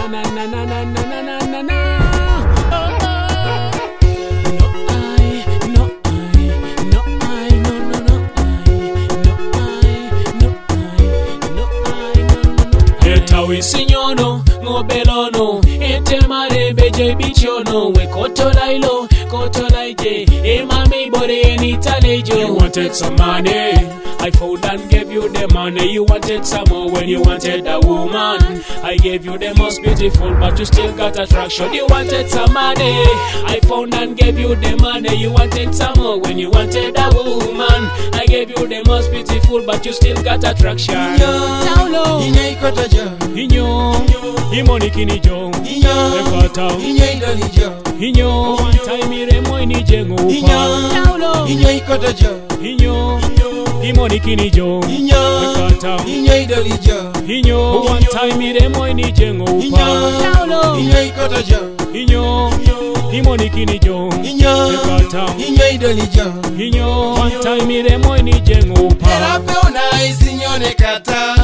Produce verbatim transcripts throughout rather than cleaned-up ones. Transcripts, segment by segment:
na na na na na na na na na. Oh, oh. No I, no I, no I, no no no I, no I, no I, no I, no no no. Etawi sinyono, ngobelono, entemare beje bichono, we kotolailo, kotolaije, emami bore enitalejo. You wanted some money, I found and gave you the money. You wanted some more when you wanted a woman. I gave you the most beautiful, but you still got attraction. You wanted some money, I found and gave you the money. You wanted some more when you wanted a woman. I gave you the most beautiful, but you still got attraction. Inyo, inyo ikota jo. Inyo, imoni kini jo. Inyo, ekota. Inyo idoli jo. Inyo, one time iremo ini jengo upa. Inyo, inyo ikota jo. Inyo, imoni kini jo. Inyo, ekota. Inyo idoli jo. Inyo, one time iremo ini jengo upa. Inyo, inyo ikota jo. Inyo, imoni kini jo. Inyo, ekota. inyo idoli jo. Inyo, one time iremo ini jengo upa. Erape una isinyo ne kata.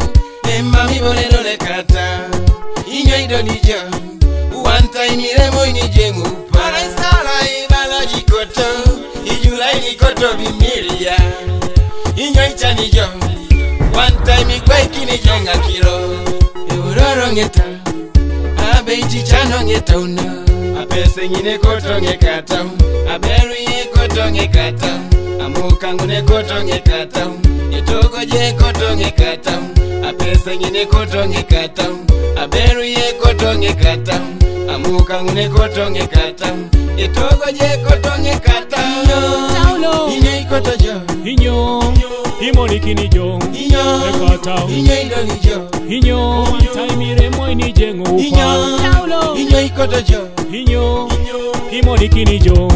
Emami bolero ne kata. Inyo idoli jo. One time iremo ini jengo upa. Para instala ibala jikoto. Ijula ini koto bimilia. Inyo ichani jo. One time ikwa ikini jonga kilo. Euroro ngeta. Abe ichichano ngeta una. Apese ngine koto ngekata. Aberu ye koto ngekata. Amukangu ne koto ngekata. Yetoko je koto ngekata. Apese ngine koto ngekata. Aberu ye koto ngekata. Amukangu ne koto ngekata. Yetoko je koto ngekata. Inyo, inyo ikoto jo. Inyo, imoni kini jo. Inyo, ekota. inyo idoli jo. Inyo, one time iremo ini jengo upa. Inyo, inyo ikoto jo. Inyo, imoni kini jo.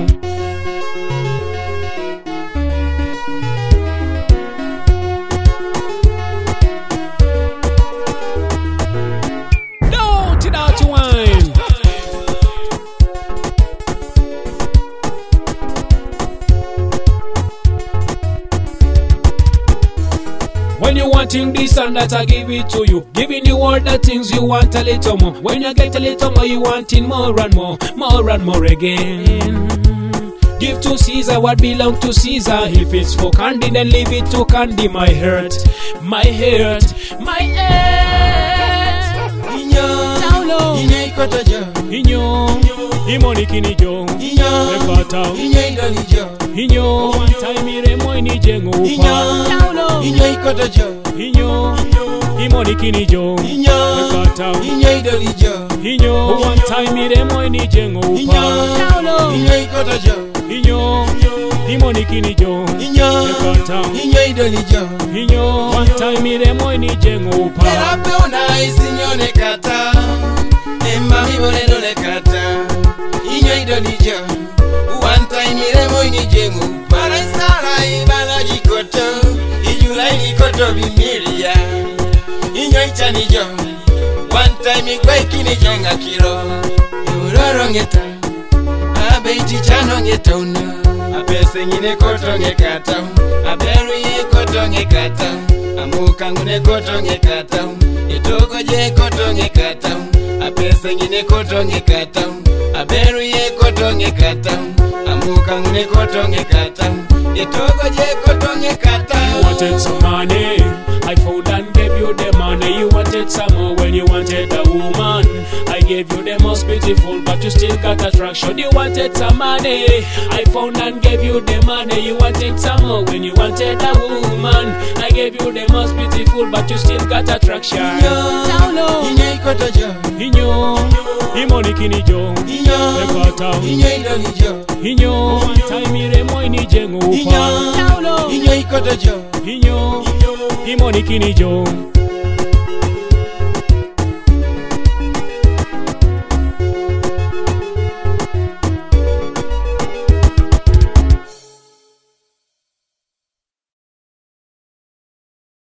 Don't it out to wine. When you wanting this and that, I give it to you. Giving you all the things you want a little more. When you get a little more, you wanting more and more, more and more again. Give to Caesar what belongs to Caesar. If it's for candy, then leave it to candy. My hurt, my hurt, my hurt. Inyo, inyo ikoto jo. Inyo, imoni kini jo. Inyo, ekota. inyo idoli jo. Inyo, one time iremo ini jengo upa. Inyo, inyo ikoto jo. Inyo, imoni kini jo. Inyo, ekota. inyo idoli jo. Inyo, one time iremo ini jengo upa. Inyo, inyo ikoto jo. Inyo, imoni kini jo. Inyo, ekota. inyo idoli jo. Inyo, one time iremo ini jengo upa. Erape una isinyo ne kata. Emami bolero ne kata. Inyo idoli jo. One time iremo ini jengo upa. Para instala ibala jikoto. Ijula ini koto bimilia. Inyo ichani jo. One time ikwa ikini jonga kilo. Euroro ngeta. Abe ichichano ngeta una. Apese ngine koto ngekata. Aberu ye koto ngekata. Amukangu ne koto ngekata. Itoko je koto ngekata. Apese ngine koto ngekata. Aberu ye koto ngekata. Amukangu ne koto ngekata. Itoko je koto ngekata. You wanted some money, I found and gave you the money. You wanted some more when you wanted a woman. I gave you the most beautiful, but you still got attraction. You wanted some money, I found and gave you the money. You wanted some more when you wanted a woman. I gave you the most beautiful, but you still got attraction. Inyo, inyo ikoto jo. Inyo, imoni kini jo. Inyo, ekota. inyo idoli jo. Inyo, one time iremo ini jengo upa. Inyo, inyo ikoto jo. Inyo, imoni kini jo.